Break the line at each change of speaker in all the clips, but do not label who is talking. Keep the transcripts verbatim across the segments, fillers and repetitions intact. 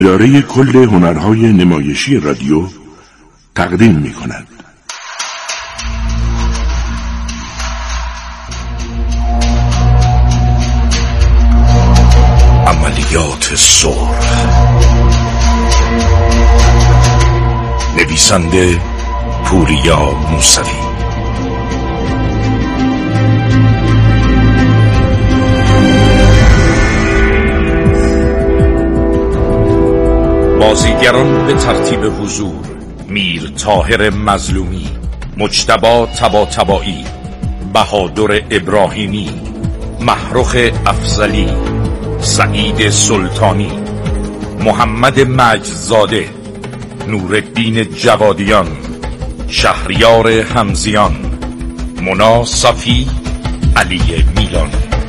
اداره کل هنرهای نمایشی رادیو تقدیم می کند. عملیات سرخ. نویسنده پوریا موسوی. بازیگران به ترتیب حضور: میر طاهر مظلومی، مجتبی طباطبایی، بهادر ابراهیمی، محروخ افضلی، سعید سلطانی، محمد مجدزاده، نورالدین جوادیان، شهریار حمزیان، مونا صفی، علی میلان.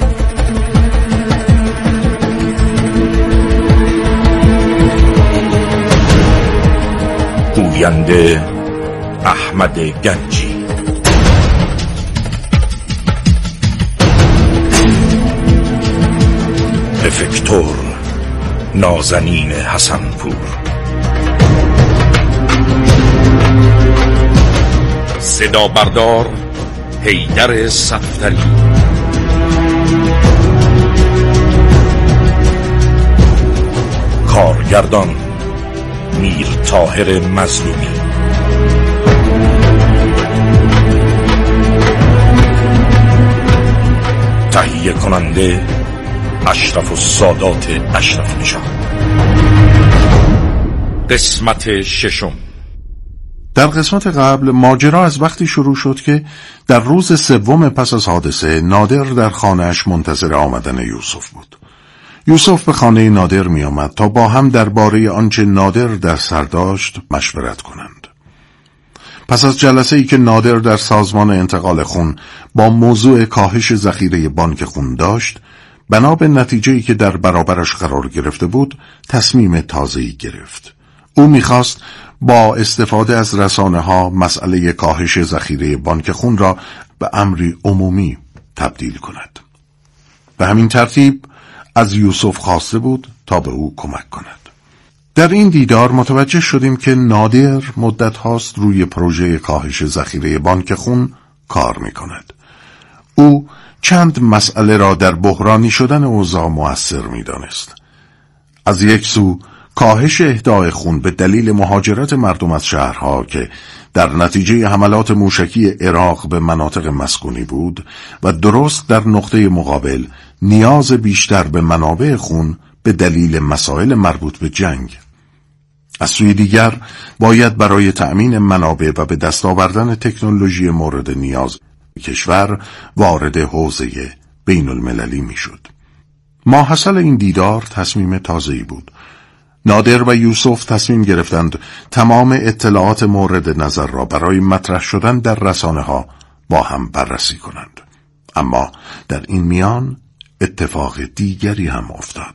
گوینده احمد گنجی. افکتور نازنین حسنپور. صدا بردار حیدر صفدری. کارگردان میر طاهر مظلومی. تهیه کننده اشرف السادات اشرف نژاد. قسمت ششم.
در قسمت قبل ماجرا از وقتی شروع شد که در روز سوم پس از حادثه نادر در خانه‌اش منتظر آمدن یوسف بود. یوسف به خانه نادر می آمد تا با هم درباره آنچه نادر در سر داشت مشورت کنند. پس از جلسه ای که نادر در سازمان انتقال خون با موضوع کاهش ذخیره بانک خون داشت، بنا به نتیجه‌ای که در برابرش قرار گرفته بود، تصمیم تازه‌ای گرفت. او می‌خواست با استفاده از رسانه‌ها مسئله کاهش ذخیره بانک خون را به امری عمومی تبدیل کند. به همین ترتیب از یوسف خواسته بود تا به او کمک کند. در این دیدار متوجه شدیم که نادر مدت هاست روی پروژه کاهش ذخیره بانک خون کار می کند. او چند مسئله را در بحرانی شدن اوضاع مؤثر می دانست. از یک سو کاهش اهدای خون به دلیل مهاجرت مردم از شهرها که در نتیجه حملات موشکی عراق به مناطق مسکونی بود و درست در نقطه مقابل نیاز بیشتر به منابع خون به دلیل مسائل مربوط به جنگ. از سوی دیگر باید برای تأمین منابع و به دست آوردن تکنولوژی مورد نیاز کشور وارد حوزه بین المللی می شد. ماحصل این دیدار تصمیم تازه‌ای بود. نادر و یوسف تصمیم گرفتند تمام اطلاعات مورد نظر را برای مطرح شدن در رسانه‌ها با هم بررسی کنند. اما در این میان اتفاق دیگری هم افتاد.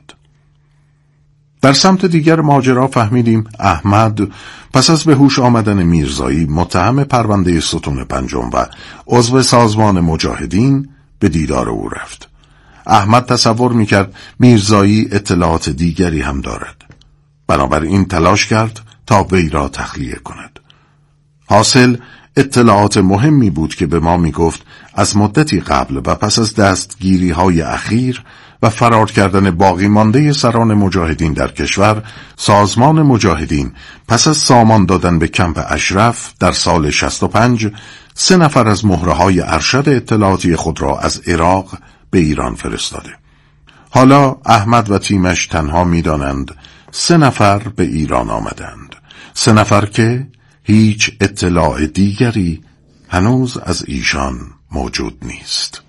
در سمت دیگر ماجرا فهمیدیم احمد پس از به هوش آمدن میرزایی متهم پرونده ستون پنجم و عضو سازمان مجاهدین به دیدار او رفت. احمد تصور میکرد میرزایی اطلاعات دیگری هم دارد. بنابراین تلاش کرد تا وی را تخلیه کند. حاصل اطلاعات مهمی بود که به ما می گفت از مدتی قبل و پس از دستگیری های اخیر و فرار کردن باقی مانده سران مجاهدین در کشور، سازمان مجاهدین پس از سامان دادن به کمپ اشرف در سال شصت و پنج سه نفر از مهره های ارشد اطلاعاتی خود را از عراق به ایران فرستاده. حالا احمد و تیمش تنها می دانند سه نفر به ایران آمدند. سه نفر که هیچ اطلاع دیگری هنوز از ایشان موجود نیست.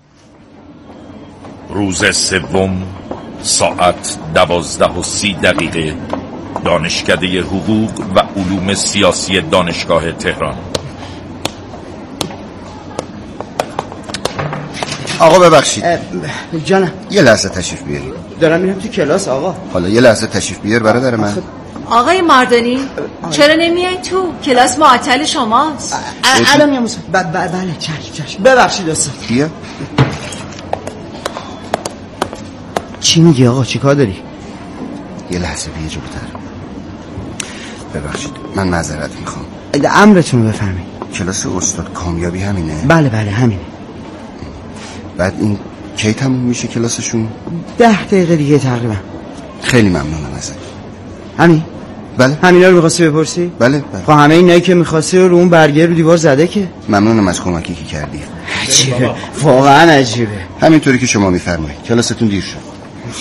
روز سوم ساعت دوازده و سی دقیقه دانشکده حقوق و علوم سیاسی دانشگاه تهران.
آقا ببخشید
جانم،
یه لحظه تشریف بیارید.
دارم میرم تو کلاس آقا.
حالا یه لحظه تشریف بیار برادر من.
آقای ماردانی چرا نمیای تو؟ کلاس معطل شماست.
الان میام. بله چشم چشم. ببخشید استاد.
بیا.
چی میگی آقا؟ چی کار داری؟
یه لحظه بیا جلوتر. ببخشید من معذرت میخوام.
امرتون رو بفرمایید.
کلاس استاد کامیابی همینه؟
بله بله همینه.
بعد این کی تموم میشه کلاسشون؟
ده دقیقه دیگه تقریبا.
خیلی ممنونم ازت.
همین؟
بله.
همینا رو می‌خواستی بپرسی؟
بله بله.
خب همه اینایی که می‌خواستی رو اون برگه رو دیوار زده که.
ممنونم از کمکی که کردی.
عجیبه. واقعا عجیبه.
همینطوری که شما میفرمایید. کلاستون دیر شد.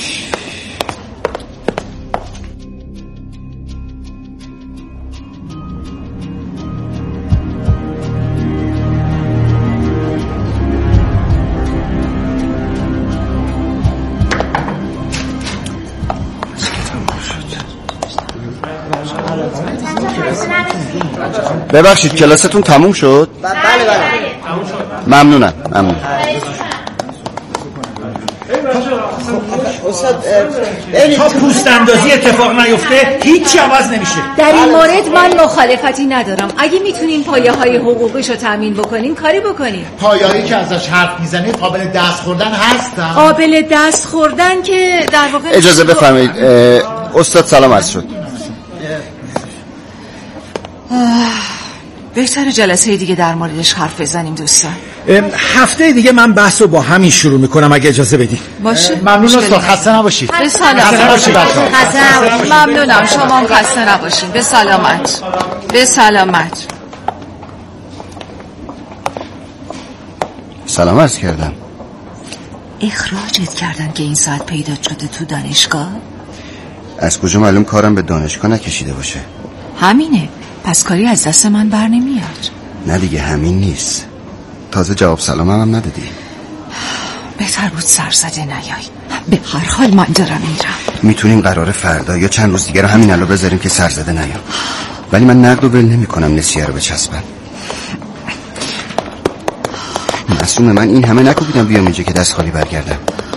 ببخشید کلاستون تموم شد؟
بله بله.
ممنونم ممنون.
استاد
تا پوست اندازی اتفاق نیفته هیچی عوض نمیشه.
در این مورد من مخالفتی ندارم. اگه میتونین پایه های حقوقش رو تامین بکنین کاری بکنین.
پایه‌ای که ازش حرف میزنید قابل دست خوردن هستن؟
قابل دست خوردن که در واقع
اجازه بفرمایید استاد سلام عرض شد.
بهتر جلسه دیگه در موردش حرف بزنیم دوستان.
هفته دیگه من بحث رو با همین شروع میکنم اگه اجازه بدی.
باشه.
ممنون استاد خسته نباشید.
به سلامت.
خسته نباشید.
ممنونم شما هم خسته نباشین. به سلامت. به سلامت.
سلام عرض کردم.
اخراجت کردن که این ساعت پیدا شده تو دانشگاه؟
از کجا معلوم کارم به دانشگاه نکشیده باشه؟
همینه. پس کاری از دست من بر نمیاد.
نه دیگه همین نیست. تازه جواب سلام هم, هم ندادی.
بهتر بود سرزده نیای. به هر حال من دارم میرم.
میتونیم قراره فردا یا چند روز دیگه رو همین الان بذاریم که سرزده نیام. ولی من نقد و ول نمی کنم نسیه رو بچسبم. معصومه من این همه نکوبیدم بیام اینجا که دست خالی برگردم.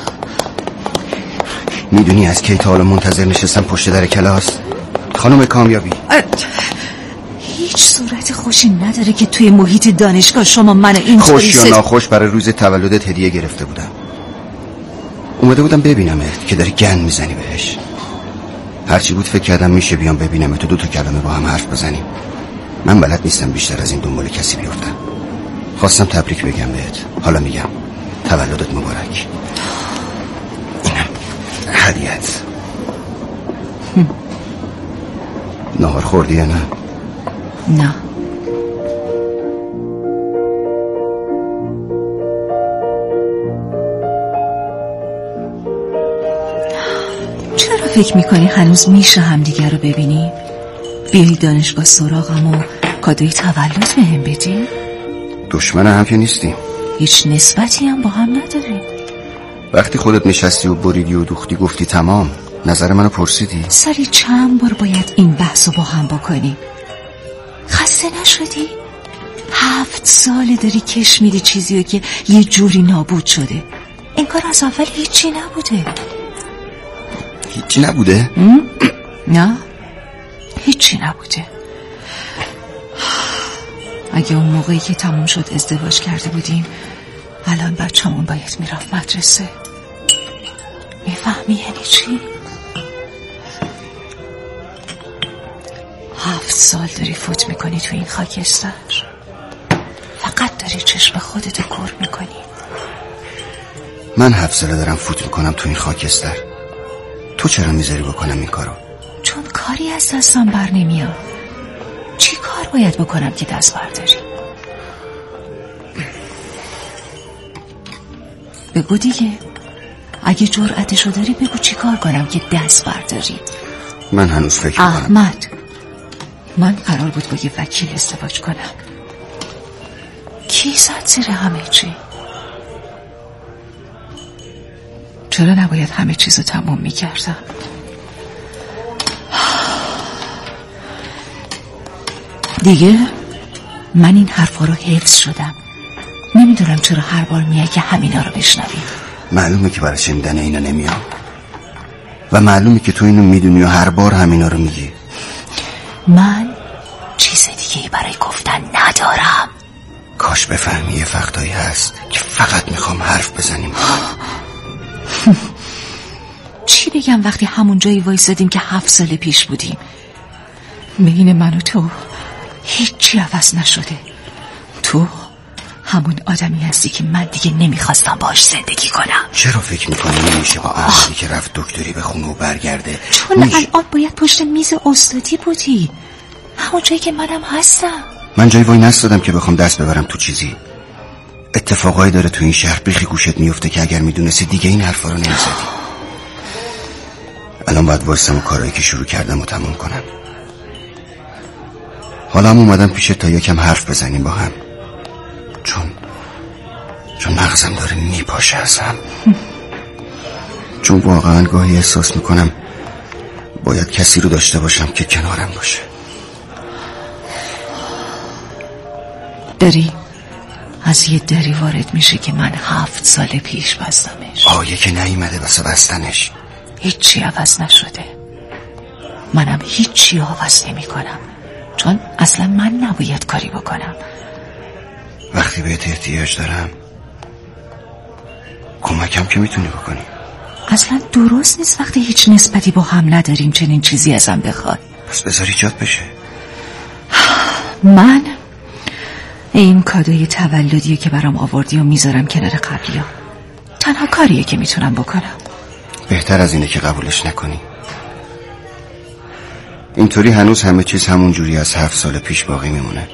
میدونی از کی تا حالا منتظر نشستم پشت در کلاس؟ خانم کامیابی
هیچ صورت خوشی نداره که توی محیط دانشگاه شما منو اینطوری
خوش یا ناخوش برای روز تولدت هدیه گرفته بودم. اومده بودم ببینمت که داری گند میزنی بهش. هرچی بود فکر کردم میشه بیام ببینم تو دو تا کلمه با هم حرف بزنیم. من بلد نیستم بیشتر از این دنبال کسی بیفتم. خواستم تبریک بگم بهت. حالا میگم تولدت مبارک. اینم هدیه‌ات. نهار خوردی یا نه؟
نه. چرا فکر میکنی هنوز میشه همدیگر رو ببینی؟ بیایی دانشگاه سراغم و کادوی تولد بهم بدی؟
دشمن هم که نیستیم.
هیچ نسبتی هم با هم نداریم.
وقتی خودت نشستی و بریدی و دوختی گفتی تمام، نظر منو پرسیدی؟
سالی چند بار باید این بحث رو با هم بکنیم؟ خسته نشدی؟ هفت سال داری کش میدی چیزی که یه جوری نابود شده. این کار از اول هیچی نبوده.
هیچی نبوده؟
نه هیچی نبوده. اگه اون موقعی که تموم شد ازدواج کرده بودیم الان بچه‌مون باید میرفت مدرسه. میفهمی یعنی چی؟ هفت سال داری فوت میکنی تو این خاکستر. فقط داری چشم خودتو کور میکنی.
من هفت ساله دارم فوت میکنم تو این خاکستر. تو چرا میذاری بکنم این کارو؟
چون کاری از دستم بر نمیاد. چی کار باید بکنم که دست برداری؟ بگو دیگه. اگه جرأتشو داری بگو چی کار کنم که دست برداری.
من هنوز فکر میکنم.
احمد، من قرار بود با یه وکیل ازدواج کنم. کی زد زیر همه چی؟ چرا نباید همه چیزو تموم میکردم؟ دیگه من این حرفا رو حفظ شدم. نمیدونم چرا هر بار میای که همینا رو بشنوی.
معلومه که برای شنیدن اینا نمیام و معلومه که تو اینو میدونی و هر بار همینا رو میگی.
من چیز دیگه برای گفتن ندارم.
کاش بفهمی یه وقتایی هست که فقط میخوام حرف بزنیم.
چی بگم وقتی همون جایی وایسادیم که هفت سال پیش بودیم؟ بین من و تو هیچی عوض نشده. تو همون آدمی هستی که من دیگه نمیخواستم باش زندگی کنم.
چرا فکر میکنی نمیشه با احمدی که رفت دکتری به خونه و برگرده؟
چون میشه... الان باید پشت میز استادی بودی، همون جایی که منم هستم.
من جایی وای نستادم که بخوام دست ببرم تو چیزی. اتفاقایی داره تو این شهر بیخی گوشت میفته که اگر میدونستی دیگه این حرفا رو نمیزدی. الان باید وایسم و کارهایی که شروع کردم و تموم کنم. حالا هم اومدم پیشت تا یکم حرف بزنیم با هم، چون چون مغزم داره میپاشه ازم. چون واقعا گاهی احساس میکنم باید کسی رو داشته باشم که کنارم باشه.
داری از یه دری وارد میشه که من هفت سال پیش بستمش.
آیه که نیومده واسه بستنش.
هیچی عوض نشده. منم هیچی عوض نمی کنم، چون اصلا من نباید کاری بکنم.
وقتی بهت احتیاج دارم کمکم که میتونی بکنی.
اصلا درست نیست وقتی هیچ نسبتی با هم نداریم چنین چیزی ازم بخواد.
پس بذار ایجاد بشه.
من این کادوی تولدیه که برام آوردی و میذارم کنار قبلیا. تنها کاریه که میتونم بکنم.
بهتر از اینه که قبولش نکنی. اینطوری هنوز همه چیز همون جوری از هفت سال پیش باقی میمونه.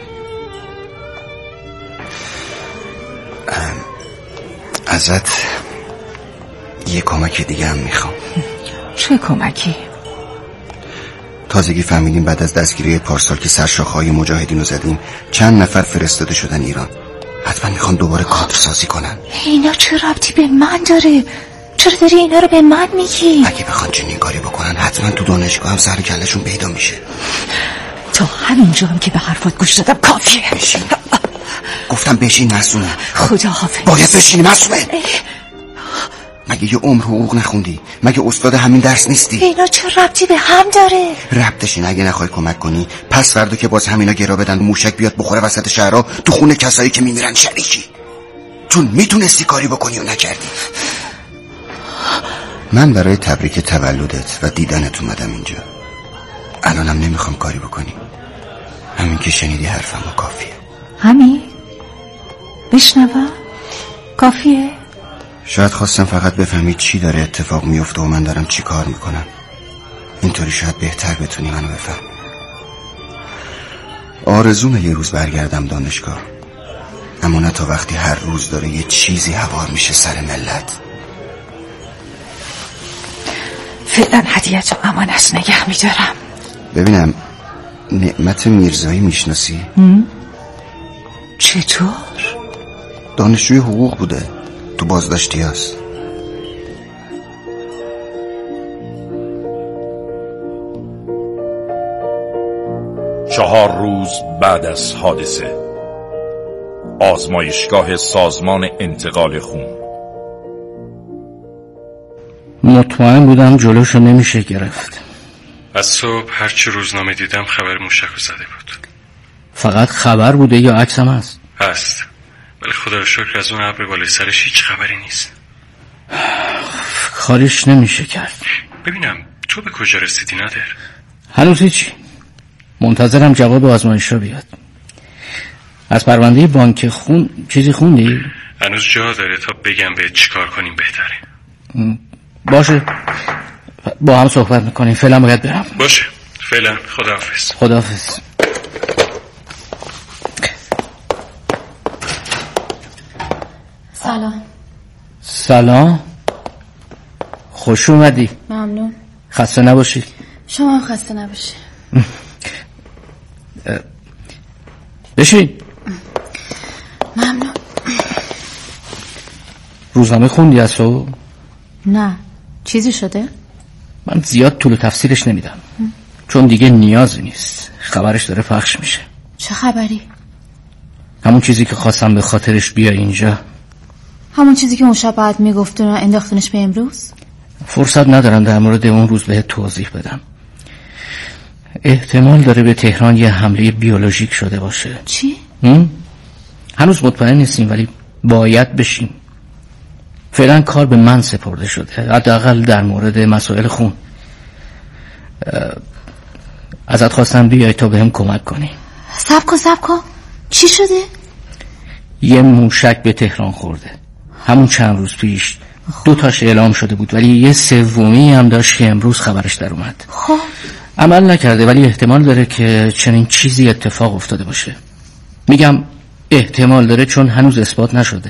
ازت یه کمک دیگه هم میخوام.
چه کمکی؟
تازگی فهمیدیم بعد از دستگیری پارسال که سرشاخه‌های مجاهدین رو زدیم چند نفر فرستاده شدن ایران. حتما میخوان دوباره کادر سازی کنن.
اینا چه ربطی به من داره؟ چرا داری اینا رو به من میگی؟
اگه بخوان چنین کاری بکنن حتما تو دانشگاه هم سر کلشون پیدا میشه.
تا همینجا هم که به حرفات گوش دادم کافیه.
بشین. گفتم بشین معصومه.
خدا حافظ.
باید بشینی معصومه. مگه یه عمر حقوق نخوندی؟ مگه استاد همین درس نیستی؟
اینا چه ربطی به هم داره؟
ربطش اینه اگه نخوای کمک کنی پس فردا که باز همینا گرا بدن موشک بیاد بخوره وسط شهرها تو خونه کسایی که میمیرن شریکی. چون میتونستی کاری بکنی و نکردی. من برای تبریک تولدت و دیدنت اومدم اینجا. الانم نمیخوام کاری بکنی. همین که شنیدی حرفم و کافیه.
همین؟ بشنوم؟ کافیه؟
شاید خواستم فقط بفهمی چی داره اتفاق میفته و من دارم چی کار میکنم. اینطوری شاید بهتر بتونی منو بفهمی. آرزومه یه روز برگردم دانشگاه، اما نه تا وقتی هر روز داره یه چیزی هوار میشه سر ملت.
فعلا هدیه‌تو امانت نگه میدارم.
ببینم نعمت میرزایی میشناسی؟
چطور؟
دانشجوی حقوق بوده، تو بازداشتی هست.
چهار روز بعد از حادثه، آزمایشگاه سازمان انتقال خون.
مطمئن بودم جلوشو نمیشه گرفت.
از صبح هرچی روزنامه دیدم خبر موشک رو زده بود.
فقط خبر بوده یا عکس هم هست؟
هست، ولی خدا رو شکر از اون ابر بالای سرش هیچ خبری نیست.
کارش نمیشه کرد.
ببینم تو به کجا رسیدی نادر؟
هنوز هیچی، منتظرم جواب آزمایشگاه بیاد. از پرونده بانک خون چیزی خوندی؟
هنوز جا داره تا بگم به چی کار کنیم بهتره.
باشه، با هم صحبت میکنیم. فعلا باید برم.
باشه، فعلا خداحافظ.
خداحافظ.
سلام.
سلام، خوش اومدی.
ممنون.
خسته نباشی.
شما هم خسته نباشی.
بشین.
ممنون.
روزنامه خوندی از تو؟
نه، چیزی شده؟
من زیاد طول و تفسیرش نمیدم چون دیگه نیازی نیست. خبرش داره پخش میشه.
چه خبری؟
همون چیزی که خواستم به خاطرش بیا اینجا.
همون چیزی که اون شب بعد میگفتن و انداختنش به امروز؟
فرصت ندارم در مورد اون روز بهت توضیح بدم. احتمال داره به تهران یه حمله بیولوژیک شده باشه.
چی؟
هنوز مطمئن نیستیم ولی باید بشیم. فعلا کار به من سپرده شده، حداقل در مورد مسائل خون. ازت خواستم بیای تا بهم کمک کنی.
صبر کن صبر کن، چی شده؟
یه موشک به تهران خورده. همون چند روز پیش دو تاش اعلام شده بود، ولی یه سومی هم داشت که امروز خبرش در اومد.
خب
عمل نکرده، ولی احتمال داره که چنین چیزی اتفاق افتاده باشه. میگم احتمال داره چون هنوز اثبات نشده.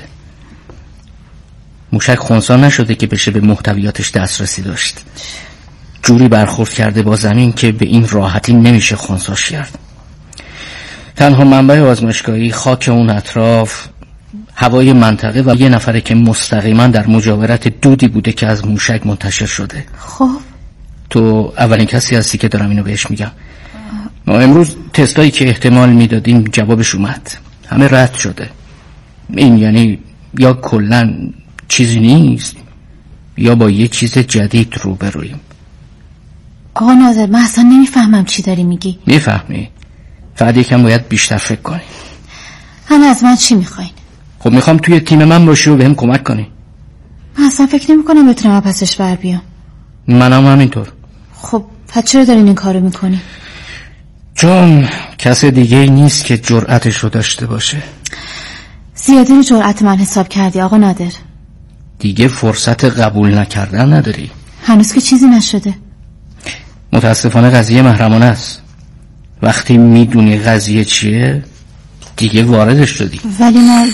موشک خنثی نشده که بشه به محتویاتش دسترسی داشت. جوری برخورد کرده با زمین که به این راحتی نمیشه خنثیش کرد. تنها منبع آزمایشگاهی خاک اون اطراف، هوای منطقه و یه نفره که مستقیما در مجاورت دودی بوده که از موشک منتشر شده.
خب
تو اولین کسی هستی که دارم اینو بهش میگم. ما امروز تستایی که احتمال میدادیم جوابش اومد، همه رد شده. این یعنی یا کلن چیزی نیست یا با یه چیز جدید روبرویم.
آقا ناظر، من اصلا نمیفهمم چی داری میگی.
میفهمی؟ فقط یکم باید بیشتر فکر کنی.
هم از من چی میخواین؟
خب میخوام توی تیم من باشی و بهم کمک کنی.
من اصلا فکر نمی کنم بتونم پسش بر بیام.
منم همینطور.
خب پس چرا دارین این کارو میکنی؟
چون کس دیگه ای نیست که جرأتش رو داشته باشه.
زیادی رو جرأت من حساب کردی آقا نادر.
دیگه فرصت قبول نکردن نداری.
هنوز که چیزی نشده.
متاسفانه قضیه محرمانه است. وقتی میدونی قضیه چیه دیگه واردش شدی.
ولی من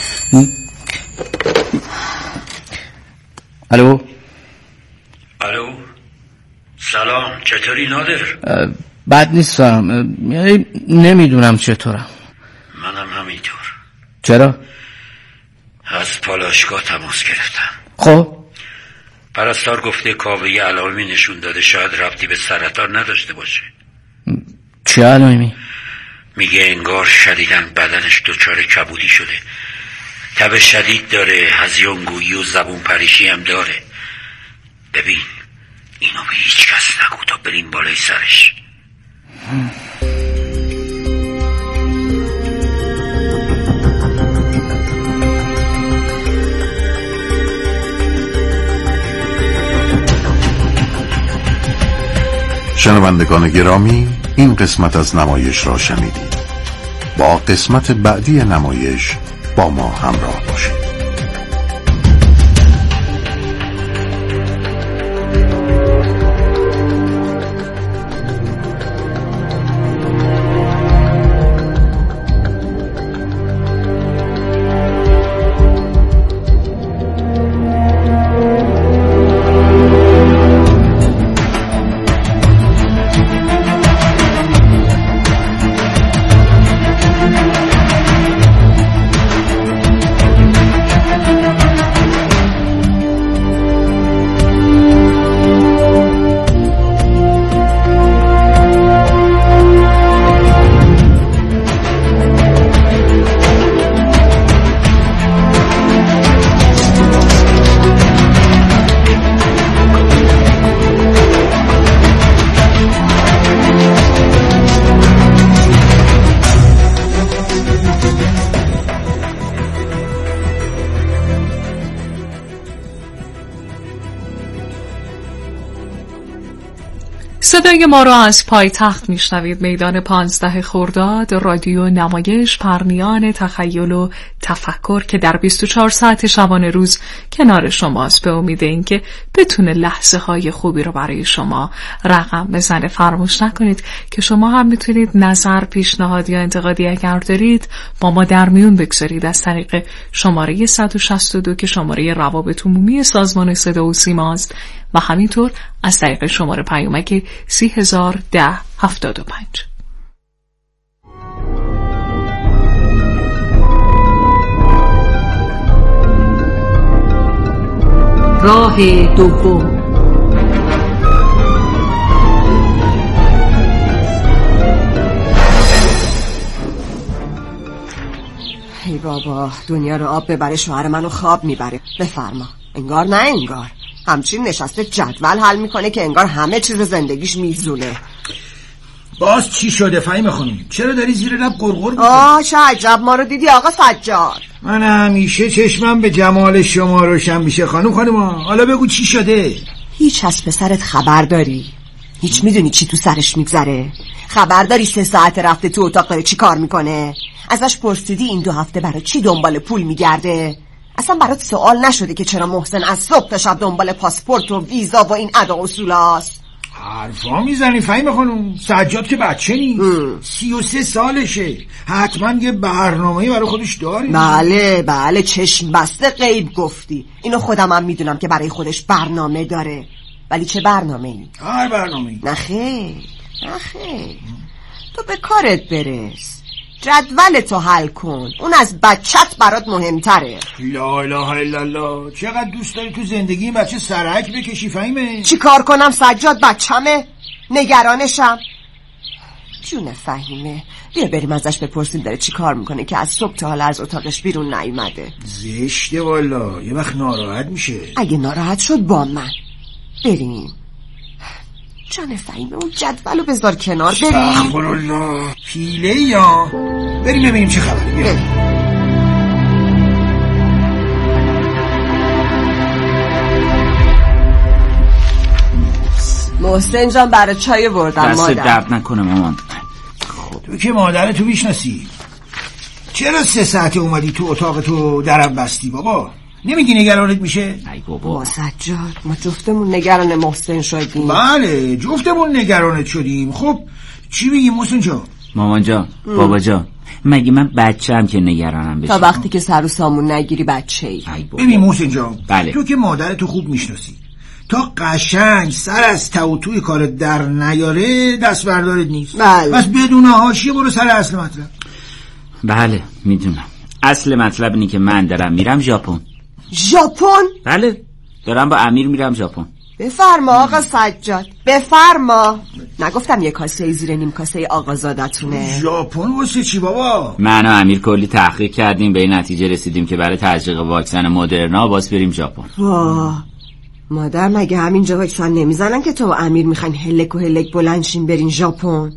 الو
الو سلام، چطوری نادر؟
بد نیستم، یعنی نمیدونم چطورم.
منم همینطور.
چرا؟
از پالایشگاه تماس گرفتم.
خب
پرستار گفته کاوه علائمی نشون داده شاید ربطی به سرطان نداشته باشه.
چه علائمی؟
میگه انگار شدیداً بدنش دچار کبودی شده. تب شدید داره، هذیانگویی و زبون پریشی هم داره. ببین اینو به هیچ کس نگو تا بریم بالای سرش.
شنوندگان گرامی، این قسمت از نمایش را شنیدید. با قسمت بعدی نمایش با ما همراه باشید.
صدای ما را از پایتخت میشنوید. میدان پانزده خرداد، رادیو نمایش، پرنیان تخیل و تفکر که در بیست و چهار ساعت شبانه روز کنار شماست، به امید اینکه بتونه لحظه های خوبی رو برای شما رقم بزنه. فراموش نکنید که شما هم میتونید نظر، پیشنهاد یا انتقادی اگر دارید با ما در میون بگذارید از طریق شماره صد و شصت و دو که شماره روابط عمومی سازمان صدا و سیما است و همینطور از طریق شماره پیامک سی هزار ده هفتاد و پنج. راه دوم.
ای بابا، دنیا رو آب ببره شوهر منو خواب میبره. بفرما. انگار نه انگار همچین نشسته جدول حل میکنه که انگار همه چیز زندگیش میزونه.
باز چی شده فهیم خانم؟ چرا داری زیر لب گرگر میکنی؟
آه چه عجب، ما رو دیدی آقا سجاد؟
من همیشه چشمم به جمال شما روشن میشه خانم. خانم حالا بگو چی شده؟
هیچ از پسرت خبر داری؟ هیچ میدونی چی تو سرش میگذره؟ خبر داری سه ساعت رفته تو اتاق داره چی کار میکنه؟ ازش پرسیدی این دو هفته برای چی دنبال پول میگرده؟ اصلا برات سوال نشده که چرا محسن از صبح تا شب دنبال پاسپورت و ویزا و این ادا اصول هست؟
حرفا میزنی فهیم خانم. سجاد که بچه نیست، سی و سه سالشه، حتما یه برنامه‌ای برای خودش داره.
بله بله چشم بسته غیب گفتی. اینو خودم هم میدونم که برای خودش برنامه داره، ولی چه برنامه‌ای؟
هر برنامه‌ای.
نه خیر نه خیر، تو به کارت برس، جدول تو حل کن، اون از بچت برات مهمتره.
لا اله الا الله. چقدر دوست داری تو زندگی این بچه سرک بکشی فهیمه؟
چی کار کنم سجاد؟ بچمه، نگرانشم. جون فهیمه، بیا بریم ازش بپرسیم داره چی کار میکنه که از صبح تا حالا از اتاقش بیرون نیومده.
زشته والا، یه وقت ناراحت میشه.
اگه ناراحت شد با من بریم. جان فهیمه اون جدولو بذار کنار، بریم.
استغفرالله، پیله یا بریم ببینیم چه خبره. بیا.
محسن جان برای چای بردم
دست
مادر.
درد نکنه مامان.
تو که مادرتو میشناسی، چرا سه ساعته اومدی تو اتاق تو درم بستی بابا؟ نمیگی نگرانت میشه؟
ای بابا
ما سجاد ما جفتمون نگران محسن شدیم.
بله جفتمون نگرانت شدیم. خب چی میگی محسن جان؟
مامان جان بابا جان، مگه من بچه‌ام که نگرانم بشه؟
تا وقتی که سر و سامون نگیری بچه ای.
ببین محسن جان،
بله.
تو که مادرتو خوب میشناسی، تا قشنگ سر از تو توی کار در نیاره دست بردارت نیست.
بله.
بس بدون حاشیه برو سر اصل مطلب.
بله میدونم. اصل مطلب اینه که من دارم میرم ژاپن.
ژاپن؟
بله دارم با امیر میرم ژاپن.
بفرما آقا سجاد بفرما. نگفتم یه کاسه زیر نیم کاسه آقازادتونه؟
ژاپن واسه چی بابا؟
من و امیر کلی تحقیق کردیم، به این نتیجه رسیدیم که برای تزریق واکسن مدرنا باز بریم ژاپن.
واه مادر، مگه همینجا واکسن نمیزنن که تو و امیر میخواین هلک و هلک بلندشین برین ژاپن؟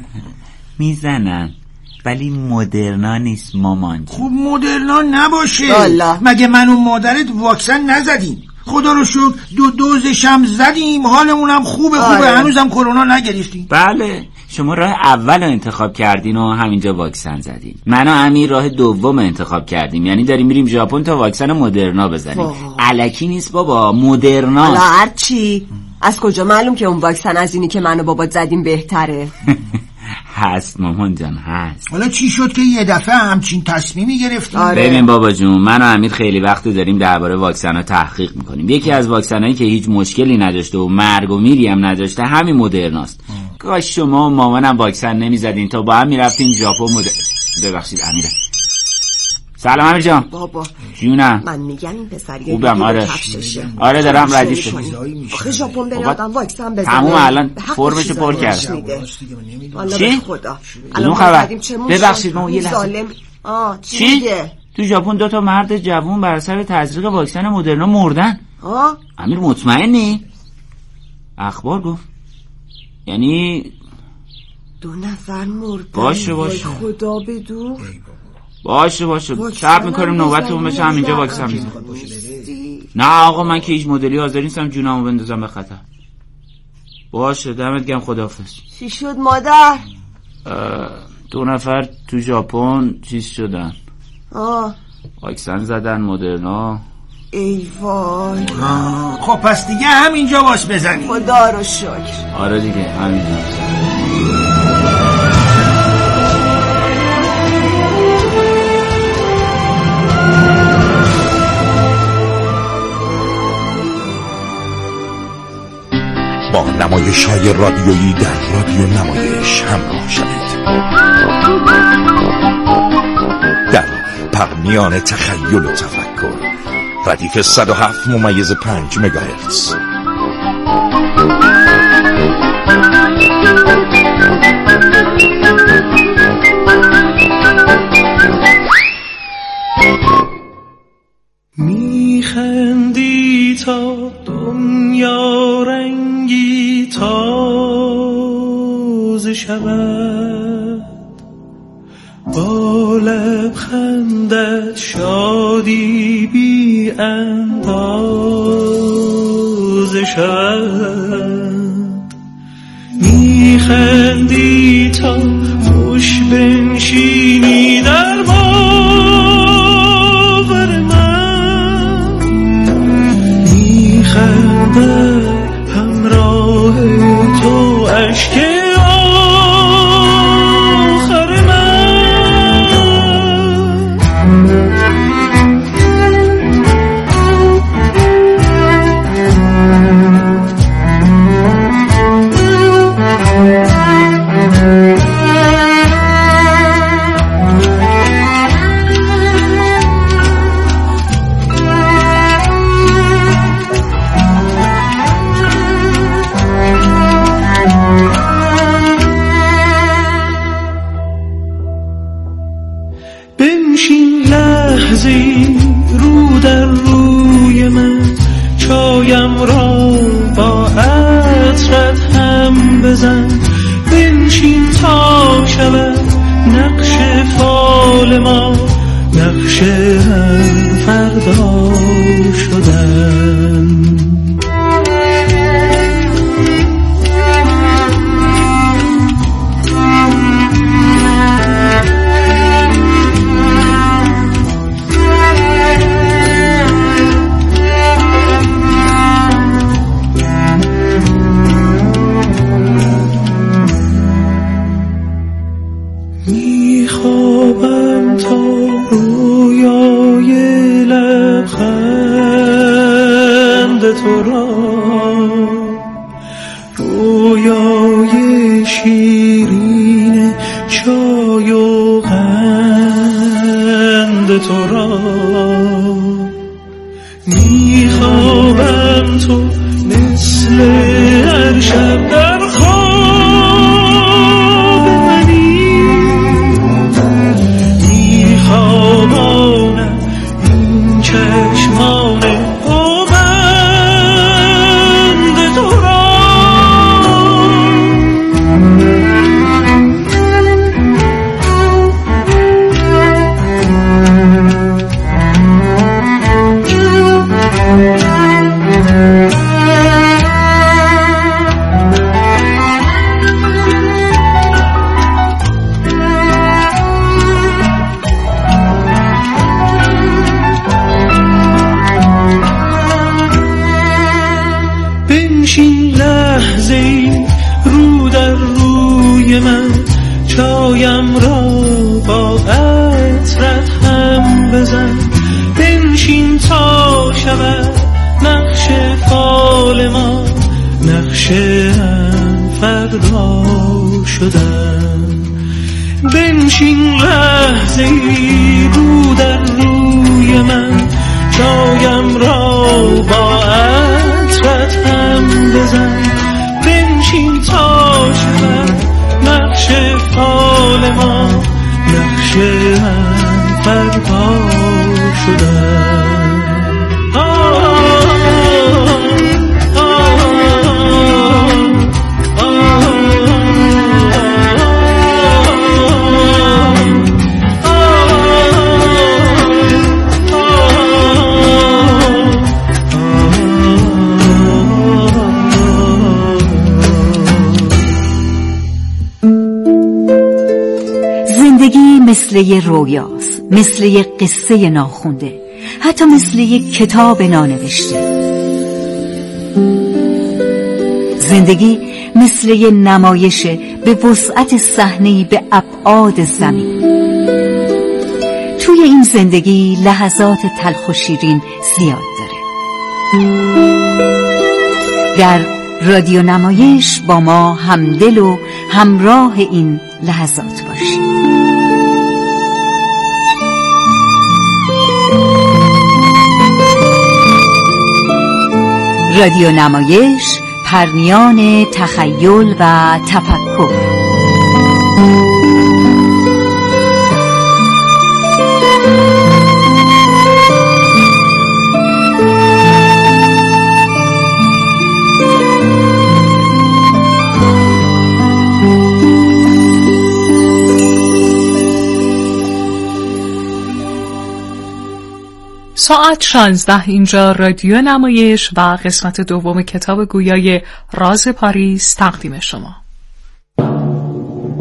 میزنن ولی مدرنا نیست مامان.
خب مدرنا نباشه.
الله.
مگه من و مادرت واکسن نزدیم؟ خدا رو شکر دو دوزش هم زدیم، حالمونم خوبه خوبه.
آره.
هنوزم کرونا نگرفتیم.
بله شما راه اول رو انتخاب کردین و همینجا واکسن زدین. من و امیر راه دوم انتخاب کردیم، یعنی داریم میریم ژاپن تا واکسن مدرنا بزنیم. الکی نیست بابا، مدرنا.
حالا هرچی، از کجا معلوم که اون واکسن از اینی که من و بابات زدیم بهتره؟
هست مامان جان هست.
حالا چی شد که یه دفعه همچین تصمیمی گرفتیم؟
آره.
ببین بابا جون، من و امیر خیلی وقت داریم درباره واکسن ها تحقیق میکنیم. یکی از واکسن هایی که هیچ مشکلی نداشته و مرگ و میری هم نداشته همین مدرناست. کاش شما و مامانم واکسن نمیزدین تا با هم میرفتیم ژاپن. مدر... ببخشید امیره. سلام امیر جان.
بابا
جونم.
من میگم این پسر یه
خوبم. آره آره دارم ردیف.
آخه ژاپن بره آدم واکسن بزنه.
تموم الان فرمشو پر کرد.
چی؟ خدا.
الان خبر. ببخشید ما یه لحظه.
آه چی؟
چی؟ تو ژاپن دو تا مرد جوون بر اثر تزریق واکسن مدرنا مردن.
آه
امیر مطمئنی؟ اخبار گفت. یعنی
دو نفر مردن.
باشه باشه
خدا بدو.
باشه باشه صبر میکنیم نوبتمون بشه همینجا واکسن بزنیم. نه آقا من که هیچ مدلی حاضر نیستم جونمو بندازم به خطر. باشه دمت گرم، خداحافظ.
چی شد مادر؟
دو نفر تو ژاپن چیز شدن.
آه
واکسن زدن مدرنا.
ای وای.
خب پس دیگه همینجا باش بزنیم.
خدا رو شکر.
آره دیگه همینجا.
با نمایش‌های رادیویی در رادیو نمایش همراه شوید. در پرمیان تخیل و تفکر، ردیف صد و هفت ممیز پنج مگاهرتز.
میخندی تا دنیا رنگی تازه شود، با لبخندت شادی بی اندازه شود. میخندی خندی تا خوش بنشینی در باور من، میخنده همراه تو اشک رو در روی من، چایم را با عطرت هم بزن، بنشین تا شود نقش فال ما، نقش هم فردا شدن. میخوابم تا رویای لبخند تو را، رویای شیرین چای و قند تو را. میخوابم تو مثل هر شب در خواب منی، میخوابانم این چشمان پابند تو را. بنشین لحظه‌ای رو در روی من، چایم را با عطرت هم بزن، بنشین تا شود نقش فال ما، نقش هم فردا شدن. بنشین لحظه‌ای رو در روی من، چایم را با عطرت هم بزن، بنشین تا شود نقش فال ما، نقش هم فردا شدن.
مثل یه رویاست، مثل یه قصه ناخونده، حتی مثل یه کتاب نانوشته. زندگی مثل یه نمایشه به وسعت صحنه‌ای به ابعاد زمین. توی این زندگی لحظات تلخ و شیرین زیاد داره. در رادیو نمایش با ما همدل و همراه این لحظات باشید. رادیو نمایش، پرنیان تخیل و تفکر.
ساعت شانزده اینجا رادیو نمایش و قسمت دوم کتاب گویای راز پاریس تقدیم شما.